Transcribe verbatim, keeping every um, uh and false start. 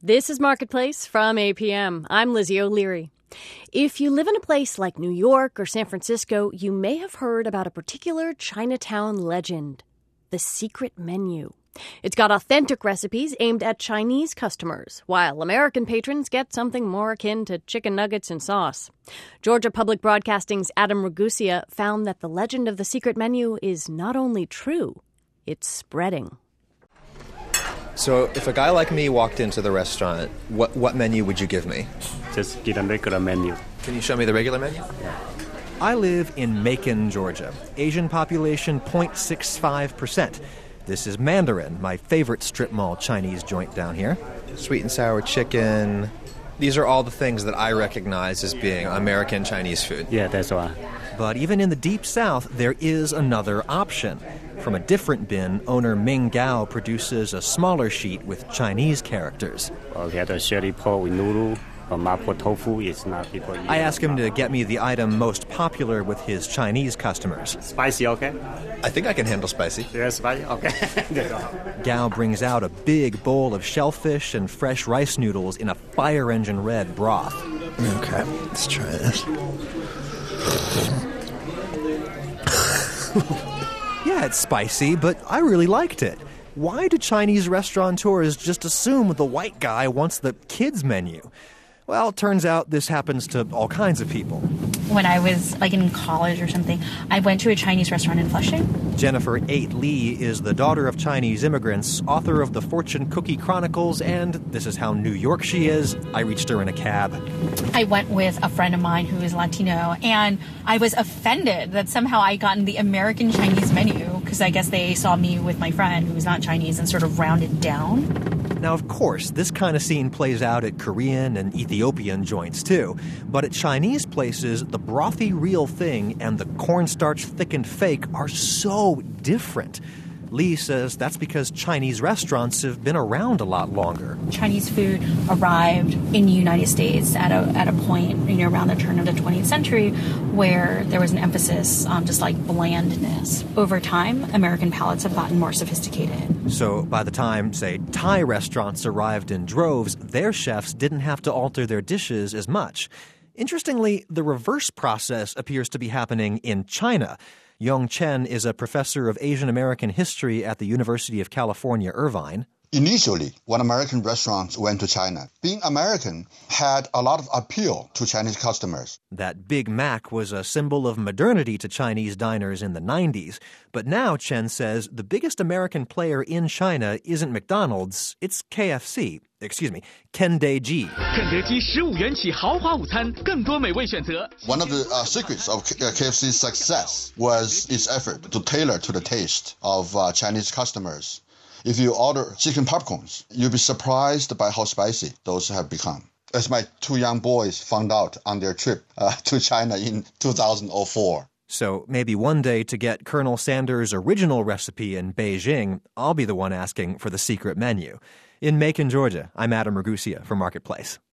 This is Marketplace from A P M. I'm Lizzie O'Leary. If you live in a place like New York or San Francisco, you may have heard about a particular Chinatown legend, the secret menu. It's got authentic recipes aimed at Chinese customers, while American patrons get something more akin to chicken nuggets and sauce. Georgia Public Broadcasting's Adam Ragusea found that the legend of the secret menu is not only true, it's spreading. So if a guy like me walked into the restaurant, what, what menu would you give me? Just get a regular menu. Can you show me the regular menu? Yeah. I live in Macon, Georgia. Asian population zero point six five percent. This is Mandarin, my favorite strip mall Chinese joint down here. Sweet and sour chicken. These are all the things that I recognize as being American Chinese food. Yeah, that's right. But even in the Deep South, there is another option. From a different bin, owner Ming Gao produces a smaller sheet with Chinese characters. Okay, the chili pork with noodle or mapo tofu is not people eat. I ask him to get me the item most popular with his Chinese customers. Spicy, okay? I think I can handle spicy. Yeah, spicy, okay. Gao brings out a big bowl of shellfish and fresh rice noodles in a fire engine red broth. Okay, let's try this. Yeah, it's spicy, but I really liked it. Why do Chinese restaurateurs just assume the white guy wants the kids' menu? Well, it turns out this happens to all kinds of people. When I was like in college or something, I went to a Chinese restaurant in Flushing. Jennifer Eight Lee is the daughter of Chinese immigrants, author of the Fortune Cookie Chronicles, and this is how New York she is. I reached her in a cab. I went with a friend of mine who is Latino, and I was offended that somehow I gotten the American Chinese menu, because I guess they saw me with my friend who was not Chinese and sort of rounded down. Now, of course, this kind of scene plays out at Korean and Ethiopian joints, too. But at Chinese places, the brothy real thing and the cornstarch thickened fake are so different. Lee says that's because Chinese restaurants have been around a lot longer. Chinese food arrived in the United States at a at a point, you know, around the turn of the twentieth century where there was an emphasis on just like blandness. Over time, American palates have gotten more sophisticated. So by the time, say, Thai restaurants arrived in droves, their chefs didn't have to alter their dishes as much. Interestingly, the reverse process appears to be happening in China. Yong Chen is a professor of Asian American history at the University of California, Irvine. Initially, when American restaurants went to China, being American had a lot of appeal to Chinese customers. That Big Mac was a symbol of modernity to Chinese diners in the nineties. But now, Chen says, the biggest American player in China isn't McDonald's, it's K F C. Excuse me, Kendeji. One of the uh, secrets of K F C's success was its effort to tailor to the taste of uh, Chinese customers. If you order chicken popcorns, you'll be surprised by how spicy those have become. As my two young boys found out on their trip uh, to China in two thousand four. So maybe one day to get Colonel Sanders' original recipe in Beijing, I'll be the one asking for the secret menu. In Macon, Georgia, I'm Adam Ragusea for Marketplace.